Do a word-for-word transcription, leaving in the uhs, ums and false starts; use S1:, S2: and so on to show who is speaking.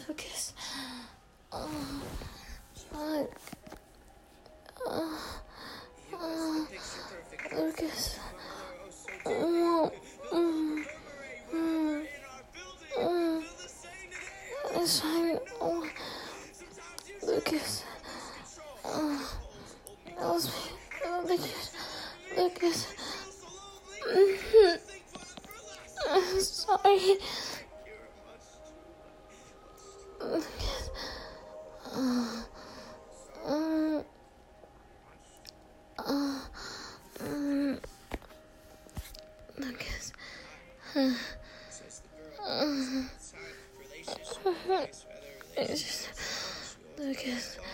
S1: Lucas. Oh, fuck. Oh, oh, Lucas. Oh, mm, mm, mm. It's fine. Oh, Lucas. Oh, that was me. Oh, Lucas. Lucas. Mm-hmm. I'm sorry. Lucas. Oh, um, oh, um, Lucas. Uh, uh, it's just, Lucas.